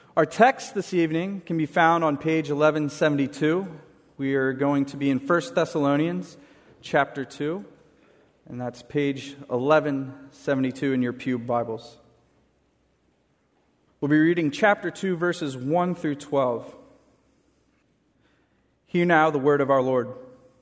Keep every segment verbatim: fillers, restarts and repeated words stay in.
Our text this evening can be found on page eleven seventy-two. We are going to be in First Thessalonians chapter two, and that's page eleven seventy-two in your pew Bibles. We'll be reading chapter two, verses one through twelve. Hear now the word of our Lord.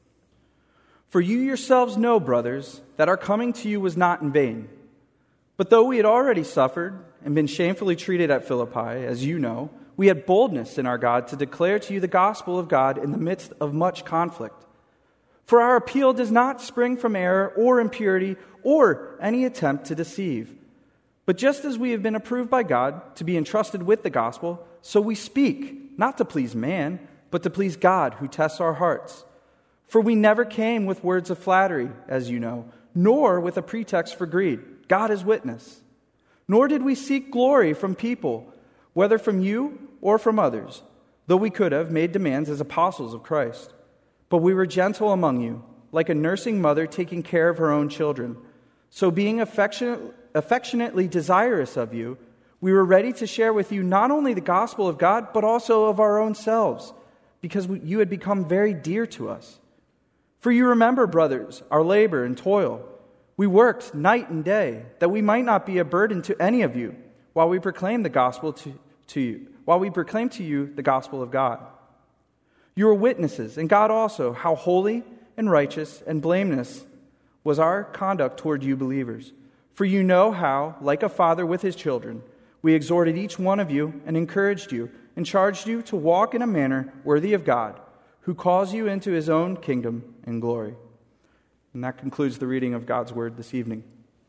For you yourselves know, brothers, that our coming to you was not in vain. But though we had already suffered and been shamefully treated at Philippi, as you know, we had boldness in our God to declare to you the gospel of God in the midst of much conflict. For our appeal does not spring from error or impurity or any attempt to deceive. But just as we have been approved by God to be entrusted with the gospel, so we speak, not to please man, but to please God who tests our hearts. For we never came with words of flattery, as you know, nor with a pretext for greed. God is witness. Nor did we seek glory from people, whether from you or from others, though we could have made demands as apostles of Christ. But we were gentle among you, like a nursing mother taking care of her own children. So being affectionate, affectionately desirous of you, we were ready to share with you not only the gospel of God, but also of our own selves, because you had become very dear to us. For you remember, brothers, our labor and toil. We worked night and day, that we might not be a burden to any of you, while we proclaim the gospel to, to you, while we proclaim to you the gospel of God. You are witnesses, and God also, how holy and righteous and blameless was our conduct toward you believers. For you know how, like a father with his children, we exhorted each one of you and encouraged you and charged you to walk in a manner worthy of God, who calls you into his own kingdom and glory. And that concludes the reading of God's word this evening.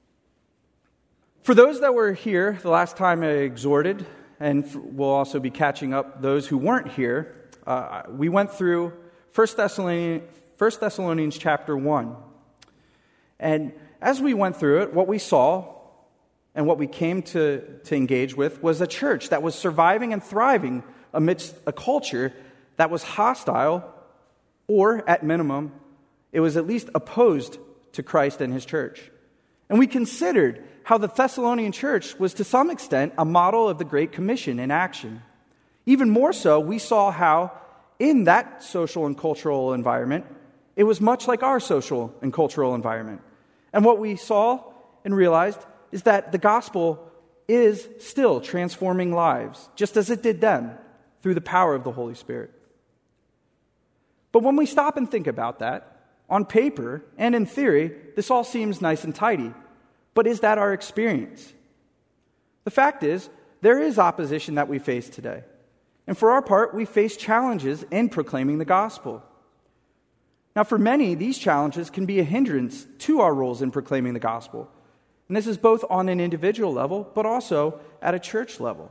For those that were here the last time I exhorted, and we'll also be catching up those who weren't here, uh, we went through First Thessalonians, First Thessalonians chapter one. And as we went through it, what we saw and what we came to, to engage with was a church that was surviving and thriving amidst a culture that was hostile, or at minimum, it was at least opposed to Christ and his church. And we considered how the Thessalonian church was to some extent a model of the Great Commission in action. Even more so, we saw how in that social and cultural environment, it was much like our social and cultural environment. And what we saw and realized is that the gospel is still transforming lives, just as it did then, through the power of the Holy Spirit. But when we stop and think about that, on paper and in theory, this all seems nice and tidy. But is that our experience? The fact is, there is opposition that we face today. And for our part, we face challenges in proclaiming the gospel. Now, for many, these challenges can be a hindrance to our roles in proclaiming the gospel. And this is both on an individual level, but also at a church level.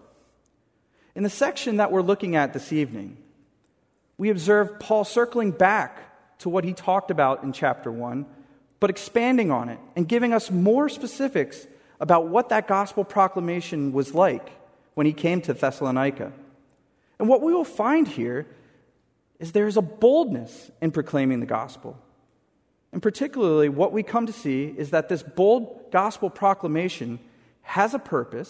In the section that we're looking at this evening, we observe Paul circling back to what he talked about in chapter one, but expanding on it and giving us more specifics about what that gospel proclamation was like when he came to Thessalonica. And what we will find here is there's a boldness in proclaiming the gospel. And particularly what we come to see is that this bold gospel proclamation has a purpose,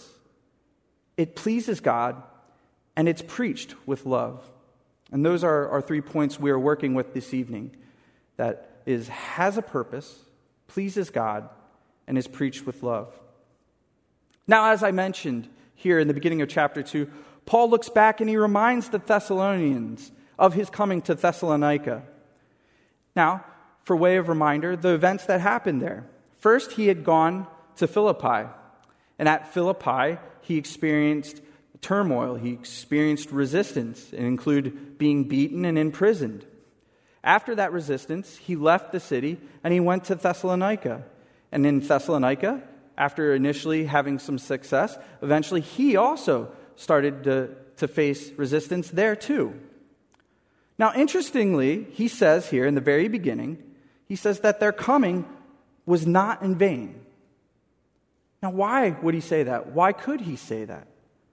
it pleases God, and it's preached with love. And those are our three points we are working with this evening. That is, has a purpose, pleases God, and is preached with love. Now, as I mentioned here in the beginning of chapter two, Paul looks back and he reminds the Thessalonians of his coming to Thessalonica. Now, for way of reminder, the events that happened there. First, he had gone to Philippi. And at Philippi, he experienced turmoil. He experienced resistance, and included being beaten and imprisoned. After that resistance, he left the city and he went to Thessalonica. And in Thessalonica, after initially having some success, eventually he also started to, to face resistance there too. Now, interestingly, he says here in the very beginning, he says that their coming was not in vain. Now, why would he say that? Why could he say that?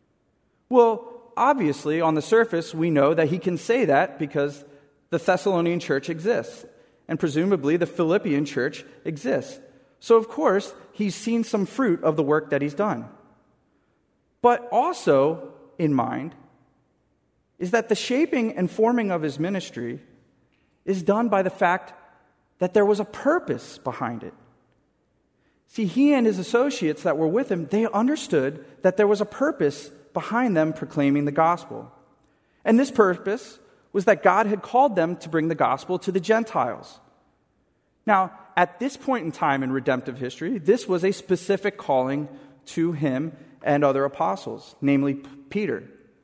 Well, obviously, on the surface, we know that he can say that because the Thessalonian church exists, and presumably the Philippian church exists. So, of course, he's seen some fruit of the work that he's done. But also, in mind is that the shaping and forming of his ministry is done by the fact that there was a purpose behind it. See, he and his associates that were with him, they understood that there was a purpose behind them proclaiming the gospel. And this purpose was that God had called them to bring the gospel to the Gentiles. Now, at this point in time in redemptive history, this was a specific calling to him and other apostles, namely Peter.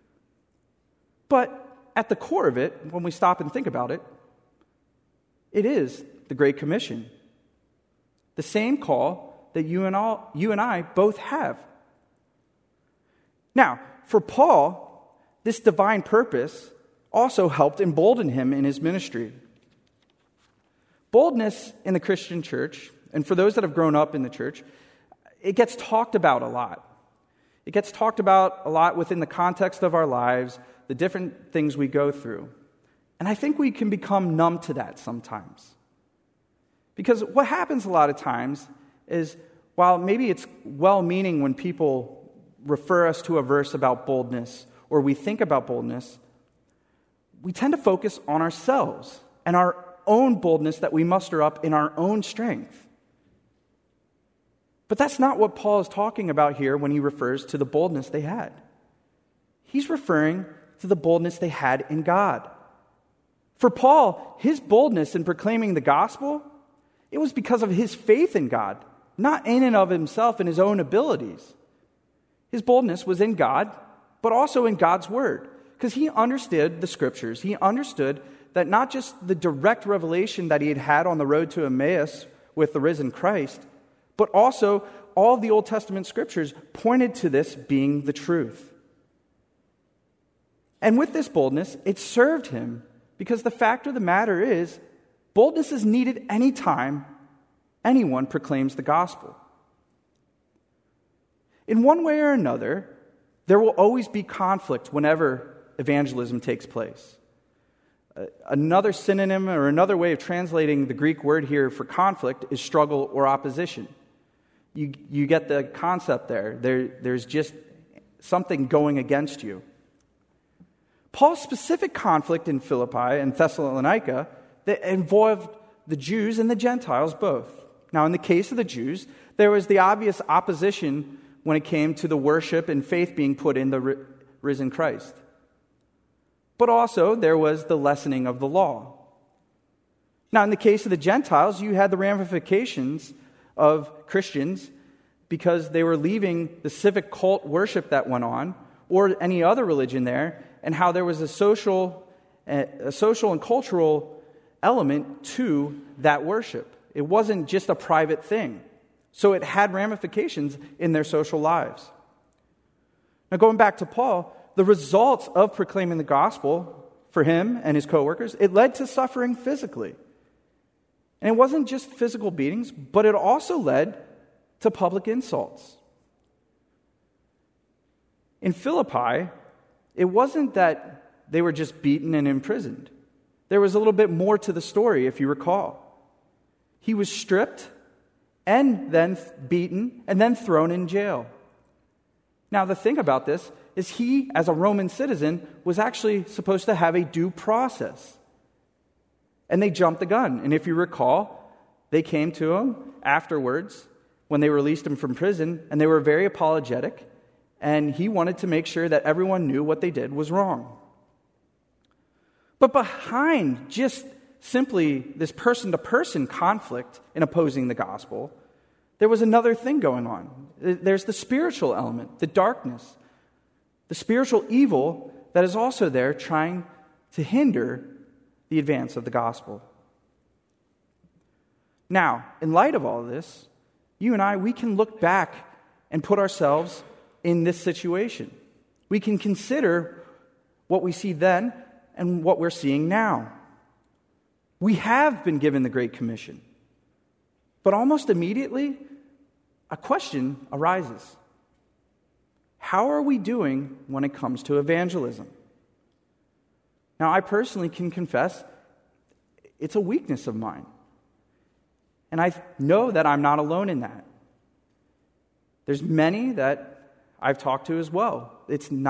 But at the core of it, when we stop and think about it, it is the Great Commission. The same call that you and all, you and I both have. Now, for Paul, this divine purpose also helped embolden him in his ministry. Boldness in the Christian church, and for those that have grown up in the church, it gets talked about a lot. It gets talked about a lot within the context of our lives, the different things we go through. And I think we can become numb to that sometimes. Because what happens a lot of times is, while maybe it's well-meaning when people refer us to a verse about boldness, or we think about boldness, we tend to focus on ourselves and our own boldness that we muster up in our own strength. But that's not what Paul is talking about here when he refers to the boldness they had. He's referring to the boldness they had in God. For Paul, his boldness in proclaiming the gospel, it was because of his faith in God, not in and of himself and his own abilities. His boldness was in God, but also in God's word, because he understood the scriptures. He understood that not just the direct revelation that he had had on the road to Emmaus with the risen Christ, but also all of the Old Testament scriptures pointed to this being the truth. And with this boldness, it served him, because the fact of the matter is, boldness is needed anytime anyone proclaims the gospel. In one way or another, there will always be conflict whenever evangelism takes place. Uh, another synonym or another way of translating the Greek word here for conflict is struggle or opposition. You, you get the concept there. there. There's just something going against you. Paul's specific conflict in Philippi and Thessalonica that involved the Jews and the Gentiles both. Now, in the case of the Jews, there was the obvious opposition when it came to the worship and faith being put in the risen Christ. But also, there was the lessening of the law. Now, in the case of the Gentiles, you had the ramifications of Christians because they were leaving the civic cult worship that went on, or any other religion there, and how there was a social, a social and cultural element to that worship. It wasn't just a private thing. So it had ramifications in their social lives. Now, going back to Paul, the results of proclaiming the gospel for him and his co-workers, it led to suffering physically. And it wasn't just physical beatings, but it also led to public insults. In Philippi, it wasn't that they were just beaten and imprisoned. There was a little bit more to the story, if you recall. He was stripped and then beaten and then thrown in jail. Now, the thing about this is he, as a Roman citizen, was actually supposed to have a due process. And they jumped the gun. And if you recall, they came to him afterwards when they released him from prison, and they were very apologetic, and he wanted to make sure that everyone knew what they did was wrong. But behind just simply this person-to-person conflict in opposing the gospel, there was another thing going on. There's the spiritual element, the darkness, the spiritual evil that is also there trying to hinder the advance of the gospel. Now, in light of all of this, you and I, we can look back and put ourselves in this situation. We can consider what we see then and what we're seeing now. We have been given the Great Commission. But almost immediately, a question arises. How are we doing when it comes to evangelism? Now, I personally can confess it's a weakness of mine. And I know that I'm not alone in that. There's many that I've talked to as well. It's not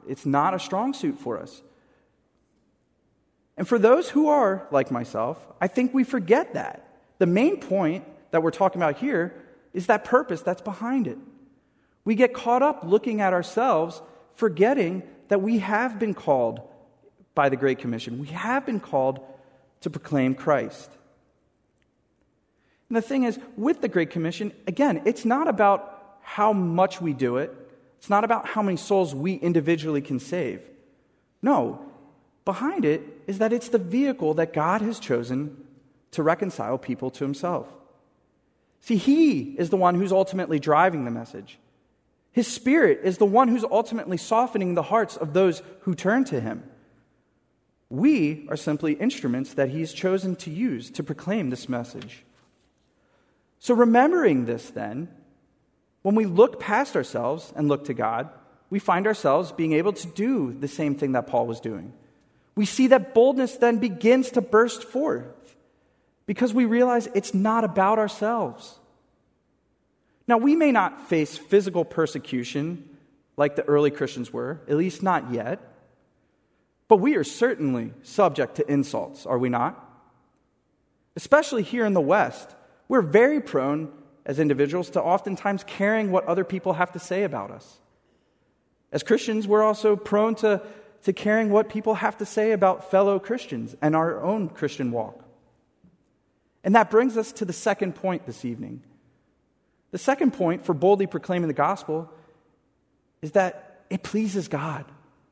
It's not a strong suit for us. And for those who are like myself, I think we forget that. The main point that we're talking about here is that purpose that's behind it. We get caught up looking at ourselves, forgetting that we have been called by the Great Commission. We have been called to proclaim Christ. And the thing is, with the Great Commission, again, it's not about how much we do it. It's not about how many souls we individually can save. No, behind it is that it's the vehicle that God has chosen to reconcile people to himself. See, he is the one who's ultimately driving the message. His Spirit is the one who's ultimately softening the hearts of those who turn to him. We are simply instruments that he's chosen to use to proclaim this message. So remembering this then, when we look past ourselves and look to God, we find ourselves being able to do the same thing that Paul was doing. We see that boldness then begins to burst forth because we realize it's not about ourselves. Now, we may not face physical persecution like the early Christians were, at least not yet, but we are certainly subject to insults, are we not? Especially here in the West, we're very prone as individuals to oftentimes caring what other people have to say about us. As Christians, we're also prone to, to caring what people have to say about fellow Christians and our own Christian walk. And that brings us to the second point this evening. The second point for boldly proclaiming the gospel is that it pleases God.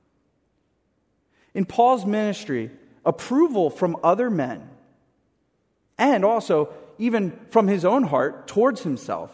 In Paul's ministry, approval from other men, and also even from his own heart towards himself,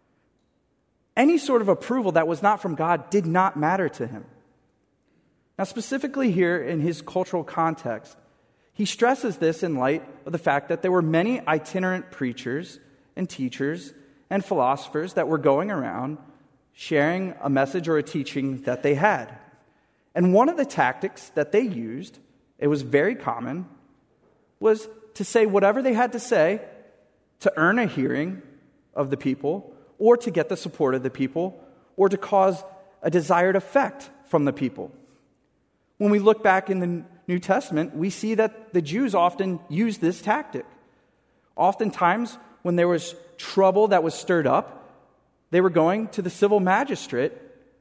any sort of approval that was not from God did not matter to him. Now, specifically here in his cultural context, he stresses this in light of the fact that there were many itinerant preachers and teachers and philosophers that were going around sharing a message or a teaching that they had. And one of the tactics that they used, it was very common, was to say whatever they had to say to earn a hearing of the people, or to get the support of the people, or to cause a desired effect from the people. When we look back in the New Testament, we see that the Jews often used this tactic. Oftentimes, when there was trouble that was stirred up, they were going to the civil magistrate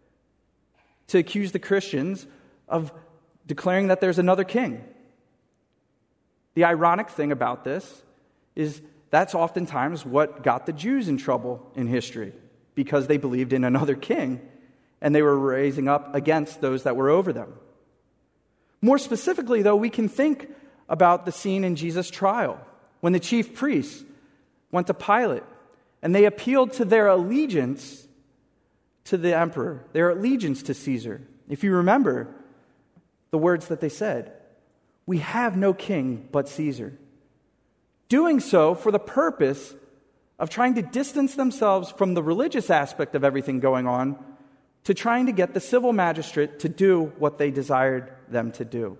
to accuse the Christians of declaring that there's another king. The ironic thing about this is that's oftentimes what got the Jews in trouble in history, because they believed in another king and they were raising up against those that were over them. More specifically, though, we can think about the scene in Jesus' trial when the chief priests went to Pilate and they appealed to their allegiance to the emperor, their allegiance to Caesar. If you remember the words that they said, "We have no king but Caesar." Doing so for the purpose of trying to distance themselves from the religious aspect of everything going on to trying to get the civil magistrate to do what they desired them to do.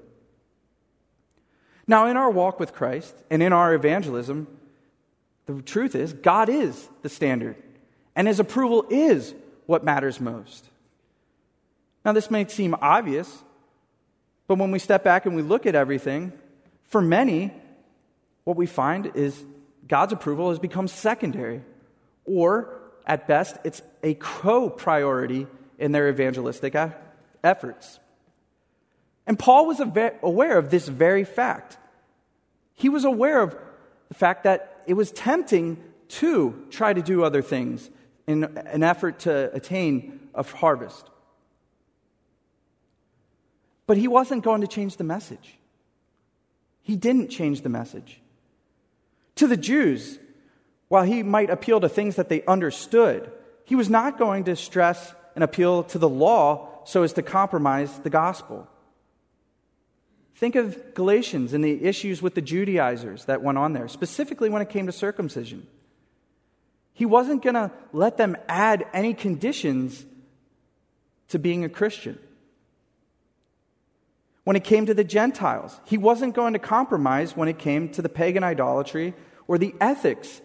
Now, in our walk with Christ and in our evangelism, the truth is God is the standard, and his approval is what matters most. Now, this may seem obvious, but when we step back and we look at everything, for many, what we find is God's approval has become secondary, or at best, it's a co-priority in their evangelistic a- efforts. And Paul was aware of this very fact. He was aware of the fact that it was tempting to try to do other things in an effort to attain a harvest. But he wasn't going to change the message. He didn't change the message. To the Jews, while he might appeal to things that they understood, he was not going to stress and appeal to the law so as to compromise the gospel. Think of Galatians and the issues with the Judaizers that went on there, specifically when it came to circumcision. He wasn't going to let them add any conditions to being a Christian. When it came to the Gentiles, he wasn't going to compromise when it came to the pagan idolatry or the ethics.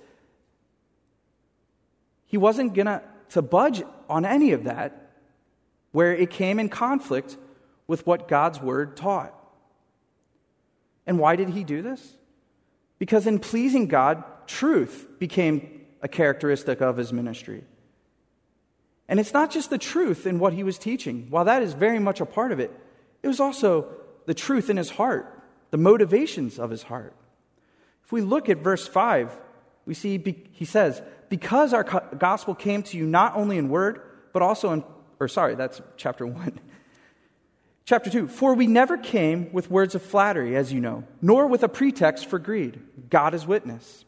He wasn't going to to budge on any of that where it came in conflict with what God's word taught. And why did he do this? Because in pleasing God, truth became a characteristic of his ministry. And it's not just the truth in what he was teaching. While that is very much a part of it, it was also the truth in his heart, the motivations of his heart. If we look at verse five, we see he says, because our gospel came to you not only in word, but also in, or sorry, that's chapter one. Chapter two, for we never came with words of flattery, as you know, nor with a pretext for greed. God is witness.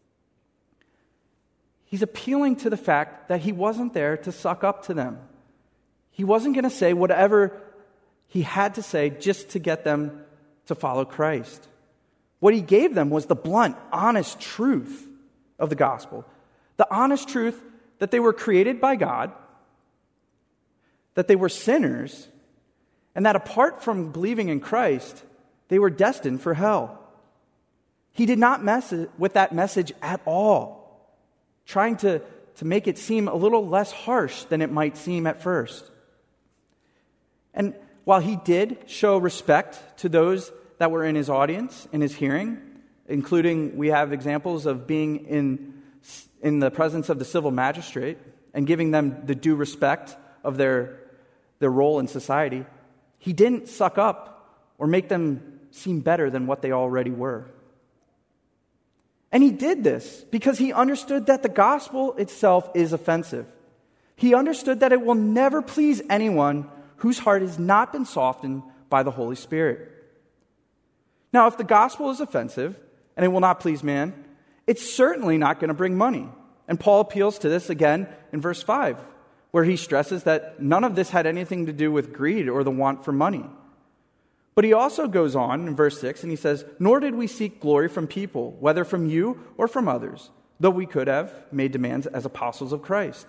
He's appealing to the fact that he wasn't there to suck up to them. He wasn't going to say whatever he had to say just to get them to follow Christ. What he gave them was the blunt, honest truth of the gospel. The honest truth that they were created by God, that they were sinners, and that apart from believing in Christ, they were destined for hell. He did not mess with that message at all, trying to, to make it seem a little less harsh than it might seem at first. And while he did show respect to those that were in his audience, in his hearing, including we have examples of being in, in the presence of the civil magistrate and giving them the due respect of their, their role in society, he didn't suck up or make them seem better than what they already were. And he did this because he understood that the gospel itself is offensive. He understood that it will never please anyone whose heart has not been softened by the Holy Spirit. Now, if the gospel is offensive and it will not please man, it's certainly not going to bring money. And Paul appeals to this again in verse five, where he stresses that none of this had anything to do with greed or the want for money. But he also goes on in verse six and he says, nor did we seek glory from people, whether from you or from others, though we could have made demands as apostles of Christ.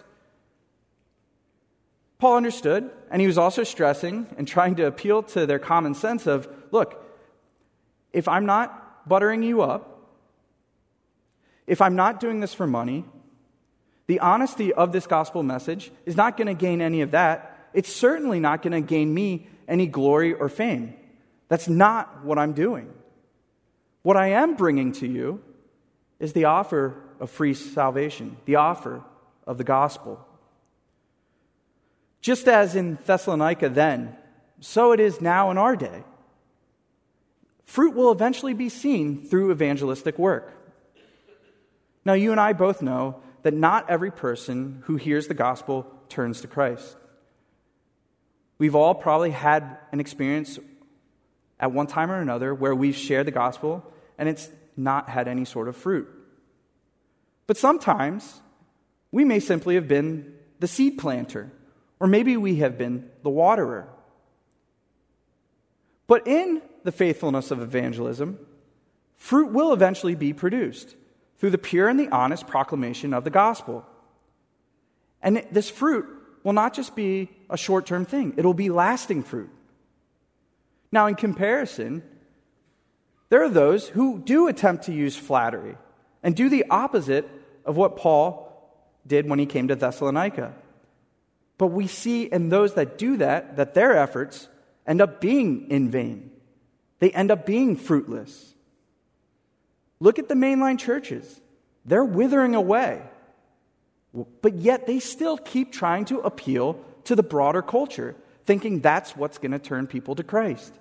Paul understood, and he was also stressing and trying to appeal to their common sense of, look, if I'm not buttering you up, if I'm not doing this for money, the honesty of this gospel message is not going to gain any of that. It's certainly not going to gain me any glory or fame. That's not what I'm doing. What I am bringing to you is the offer of free salvation, the offer of the gospel. Just as in Thessalonica then, so it is now in our day. Fruit will eventually be seen through evangelistic work. Now, you and I both know that not every person who hears the gospel turns to Christ. We've all probably had an experience at one time or another where we've shared the gospel and it's not had any sort of fruit. But sometimes we may simply have been the seed planter, or maybe we have been the waterer. But in the faithfulness of evangelism, fruit will eventually be produced through the pure and the honest proclamation of the gospel. And this fruit will not just be a short-term thing. It'll be lasting fruit. Now, in comparison, there are those who do attempt to use flattery and do the opposite of what Paul did when he came to Thessalonica. But we see in those that do that, that their efforts end up being in vain. They end up being fruitless. Look at the mainline churches. They're withering away. But yet they still keep trying to appeal to the broader culture, thinking that's what's going to turn people to Christ.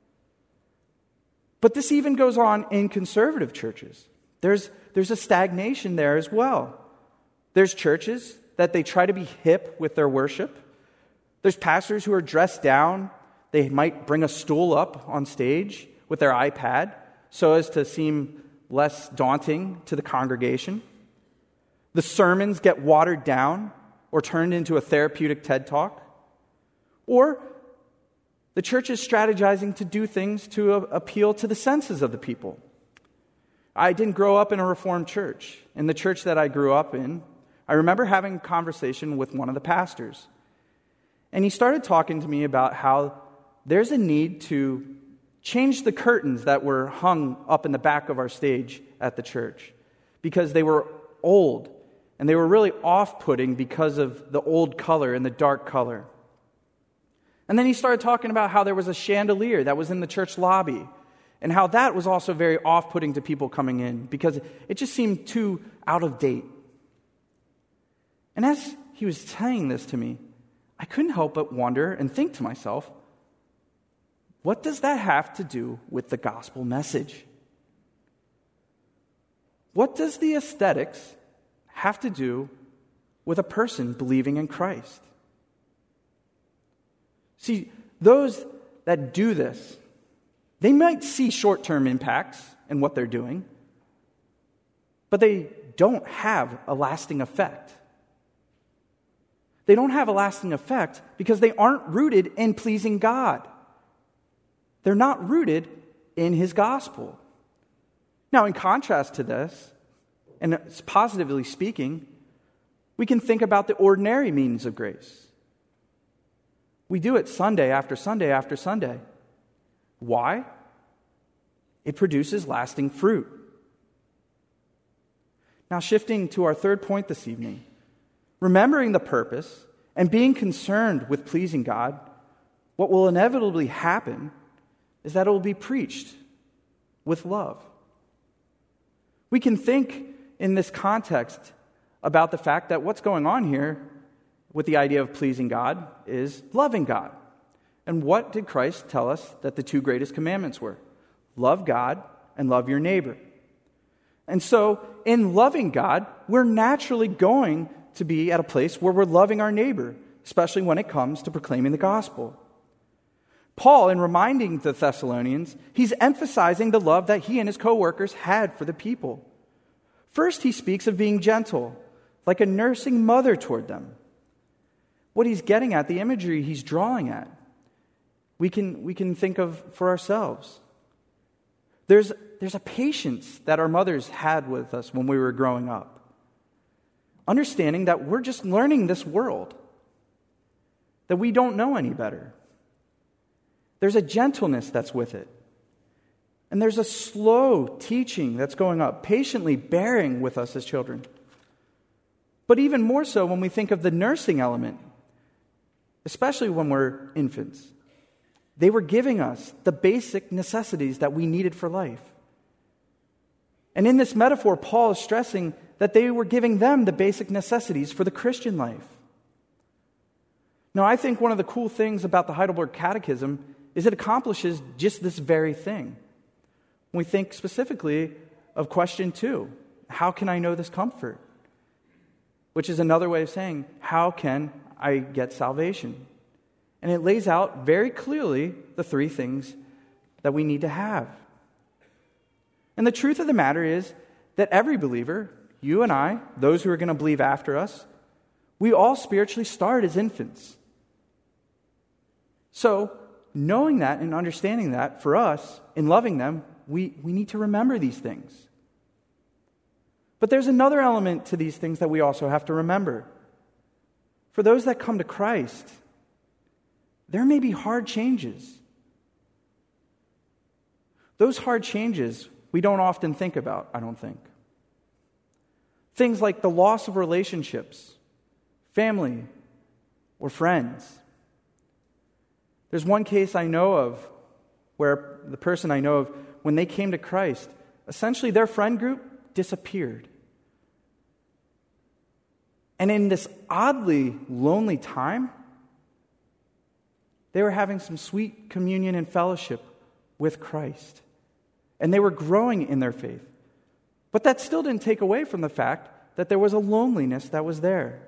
But this even goes on in conservative churches. There's, there's a stagnation there as well. There's churches that they try to be hip with their worship. There's pastors who are dressed down. They might bring a stool up on stage with their iPad so as to seem less daunting to the congregation. The sermons get watered down or turned into a therapeutic TED Talk. Or the church is strategizing to do things to appeal to the senses of the people. I didn't grow up in a Reformed church. In the church that I grew up in, I remember having a conversation with one of the pastors. And he started talking to me about how there's a need to change the curtains that were hung up in the back of our stage at the church because they were old and they were really off-putting because of the old color and the dark color. And then he started talking about how there was a chandelier that was in the church lobby, and how that was also very off-putting to people coming in because it just seemed too out of date. And as he was saying this to me, I couldn't help but wonder and think to myself, what does that have to do with the gospel message? What does the aesthetics have to do with a person believing in Christ? See, those that do this, they might see short-term impacts in what they're doing, but they don't have a lasting effect. They don't have a lasting effect because they aren't rooted in pleasing God. They're not rooted in His gospel. Now, in contrast to this, and positively speaking, we can think about the ordinary means of grace. We do it Sunday after Sunday after Sunday. Why? It produces lasting fruit. Now, shifting to our third point this evening, remembering the purpose and being concerned with pleasing God, what will inevitably happen is that it will be preached with love. We can think in this context about the fact that what's going on here with the idea of pleasing God is loving God. And what did Christ tell us that the two greatest commandments were? Love God and love your neighbor. And so, in loving God, we're naturally going to be at a place where we're loving our neighbor, especially when it comes to proclaiming the gospel. Paul, in reminding the Thessalonians, he's emphasizing the love that he and his co-workers had for the people. First, he speaks of being gentle, like a nursing mother toward them. What he's getting at, the imagery he's drawing at, we can, we can think of for ourselves. There's, there's a patience that our mothers had with us when we were growing up. Understanding that we're just learning this world, that we don't know any better. There's a gentleness that's with it. And there's a slow teaching that's going up, patiently bearing with us as children. But even more so when we think of the nursing element, especially when we're infants. They were giving us the basic necessities that we needed for life. And in this metaphor, Paul is stressing that they were giving them the basic necessities for the Christian life. Now, I think one of the cool things about the Heidelberg Catechism is it accomplishes just this very thing. When we think specifically of question two, how can I know this comfort? Which is another way of saying, how can I get salvation? And it lays out very clearly the three things that we need to have. And the truth of the matter is that every believer, you and I, those who are going to believe after us, we all spiritually start as infants. So, knowing that and understanding that, for us, in loving them, we, we need to remember these things. But there's another element to these things that we also have to remember. For those that come to Christ, there may be hard changes. Those hard changes we don't often think about, I don't think. Things like the loss of relationships, family, or friends. There's one case I know of where the person I know of, when they came to Christ, essentially their friend group disappeared. And in this oddly lonely time, they were having some sweet communion and fellowship with Christ. And they were growing in their faith. But that still didn't take away from the fact that there was a loneliness that was there.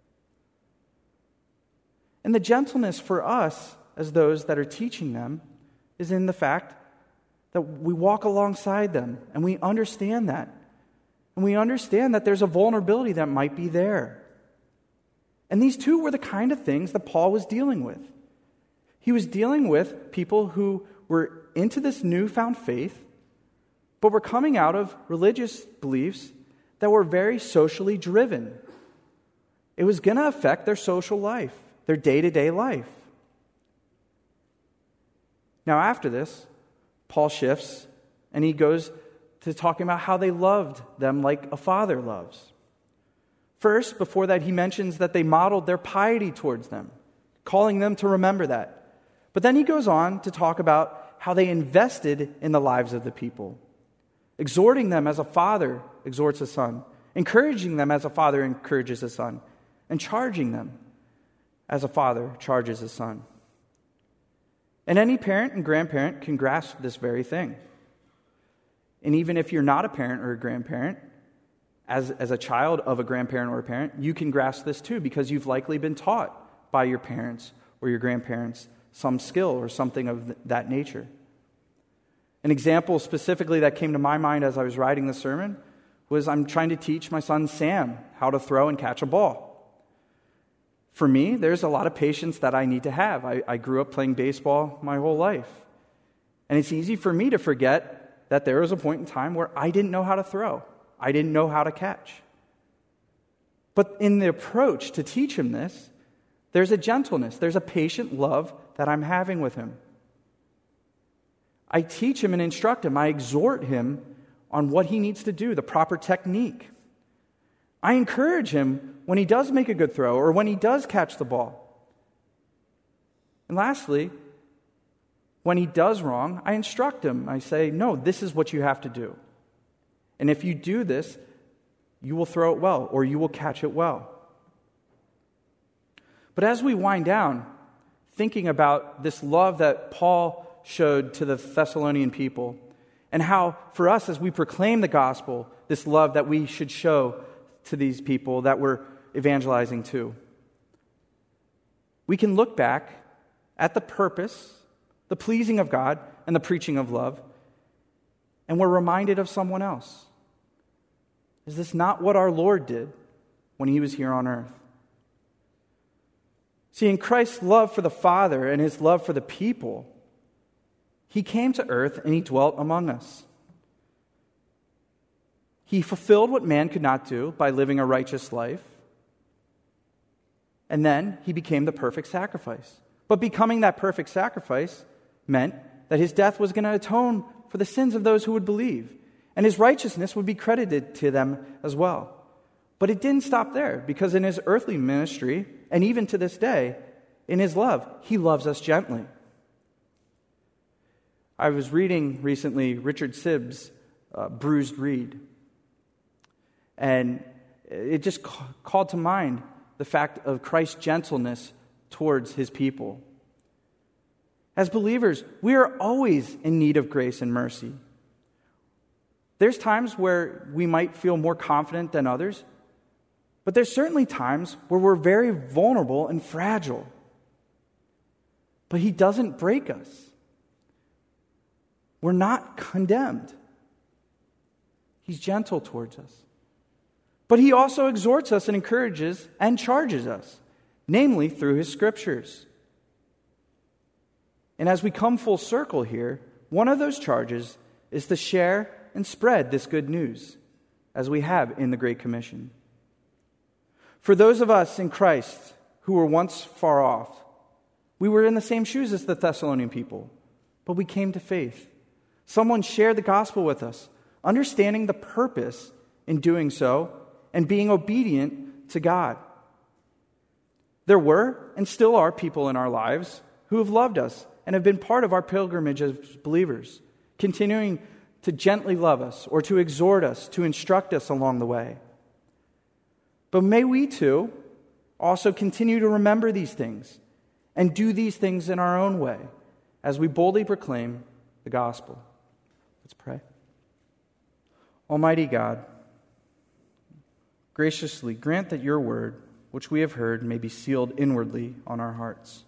And the gentleness for us, as those that are teaching them, is in the fact that we walk alongside them and we understand that. And we understand that there's a vulnerability that might be there. And these two were the kind of things that Paul was dealing with. He was dealing with people who were into this newfound faith, but were coming out of religious beliefs that were very socially driven. It was going to affect their social life, their day-to-day life. Now, after this, Paul shifts and he goes to talking about how they loved them like a father loves. First, before that, he mentions that they modeled their piety towards them, calling them to remember that. But then he goes on to talk about how they invested in the lives of the people, exhorting them as a father exhorts a son, encouraging them as a father encourages a son, and charging them as a father charges a son. And any parent and grandparent can grasp this very thing. And even if you're not a parent or a grandparent, as, as a child of a grandparent or a parent, you can grasp this too, because you've likely been taught by your parents or your grandparents some skill or something of th- that nature. An example specifically that came to my mind as I was writing the sermon was I'm trying to teach my son Sam how to throw and catch a ball. For me, there's a lot of patience that I need to have. I, I grew up playing baseball my whole life. And it's easy for me to forget that there was a point in time where I didn't know how to throw. I didn't know how to catch. But in the approach to teach him this, there's a gentleness, there's a patient love that I'm having with him. I teach him and instruct him. I exhort him on what he needs to do, the proper technique. I encourage him when he does make a good throw or when he does catch the ball. And lastly, when he does wrong, I instruct him. I say, no, this is what you have to do. And if you do this, you will throw it well or you will catch it well. But as we wind down, thinking about this love that Paul showed to the Thessalonian people, and how for us as we proclaim the gospel, this love that we should show to these people that we're evangelizing to, we can look back at the purpose, the pleasing of God, and the preaching of love, and we're reminded of someone else. Is this not what our Lord did when he was here on earth? See, in Christ's love for the Father and his love for the people, he came to earth and he dwelt among us. He fulfilled what man could not do by living a righteous life. And then he became the perfect sacrifice. But becoming that perfect sacrifice meant that his death was going to atone for the sins of those who would believe. And his righteousness would be credited to them as well. But it didn't stop there, because in his earthly ministry, and even to this day, in his love, he loves us gently. I was reading recently Richard Sibb's uh, Bruised Reed. And it just ca- called to mind the fact of Christ's gentleness towards his people. As believers, we are always in need of grace and mercy. There's times where we might feel more confident than others, but there's certainly times where we're very vulnerable and fragile. But he doesn't break us. We're not condemned. He's gentle towards us. But he also exhorts us and encourages and charges us, namely through his scriptures. And as we come full circle here, one of those charges is to share and spread this good news, as we have in the Great Commission. For those of us in Christ who were once far off, we were in the same shoes as the Thessalonian people, but we came to faith. Someone shared the gospel with us, understanding the purpose in doing so and being obedient to God. There were and still are people in our lives who have loved us and have been part of our pilgrimage as believers, continuing to gently love us or to exhort us, to instruct us along the way. But may we too also continue to remember these things and do these things in our own way as we boldly proclaim the gospel. Let's pray. Almighty God, graciously grant that your word, which we have heard, may be sealed inwardly on our hearts.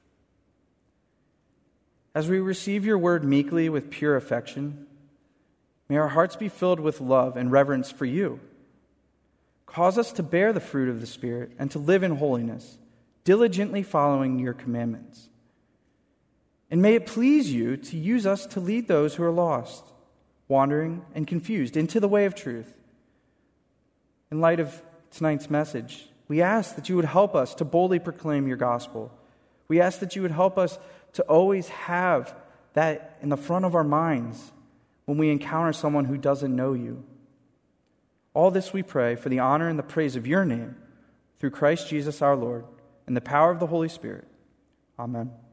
As we receive your word meekly with pure affection, may our hearts be filled with love and reverence for you. Cause us to bear the fruit of the Spirit and to live in holiness, diligently following your commandments. And may it please you to use us to lead those who are lost, wandering and confused, into the way of truth. In light of tonight's message, we ask that you would help us to boldly proclaim your gospel. We ask that you would help us to always have that in the front of our minds when we encounter someone who doesn't know you. All this we pray for the honor and the praise of your name, through Christ Jesus our Lord, in the power of the Holy Spirit. Amen.